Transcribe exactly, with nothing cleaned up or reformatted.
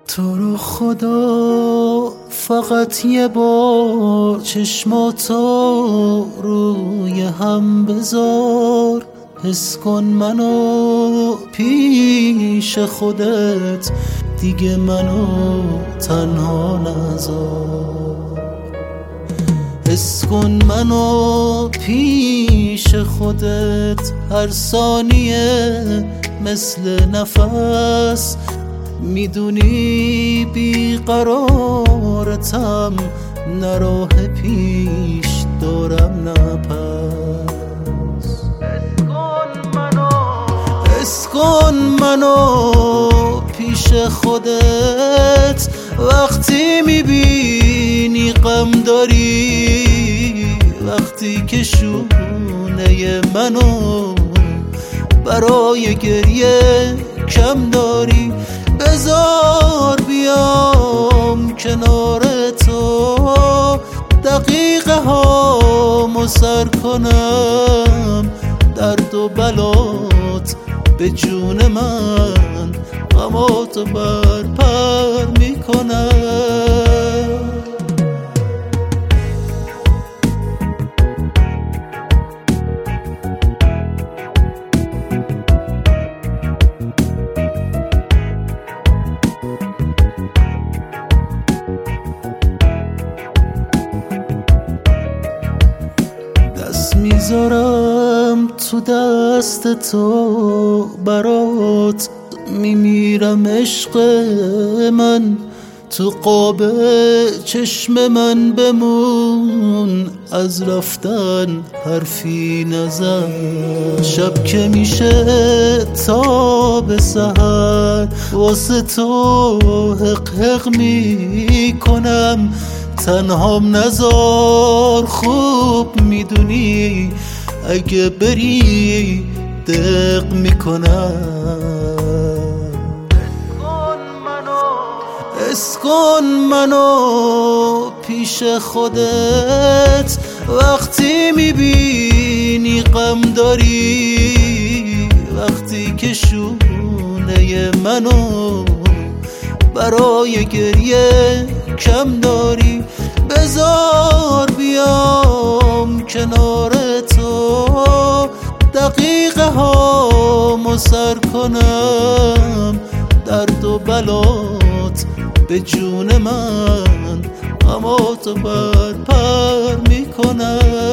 تو رو خدا فقط یه بار چشماتو روی هم بذار، حس کن منو پیش خودت، دیگه منو تنها نذار. حس کن منو پیش خودت، هر ثانیه مثل نفس، میدونی بیقرارتم، نه راه پیش دارم نه پس. حس کن منو پیش خودت، وقتی میبینی غم داری، وقتی که شونه منو برای گریه کم داری، بذار بیام کنار تو، دقیقه ها سر کنم، درد و بلات به جون من، غماتو بر پر میکنم. دست میذارم تو دست تو، برات میمیرم عشق من، تو قاب چشم من بمون، از رفتن حرفی نزن. شب که میشه تا به سحر، واسه تو حق حق میکنم، تنهام نذار، خوب میدونی اگه بری دق میکنم. حس کن منو پیش خودت، وقتی میبینی غم داری، وقتی که شونه منو برای گریه کم داری، بذار بیام کنار تو، دقیقه ها سر کنم، درد و بلات به جون من، غماتو بر پر میکنم.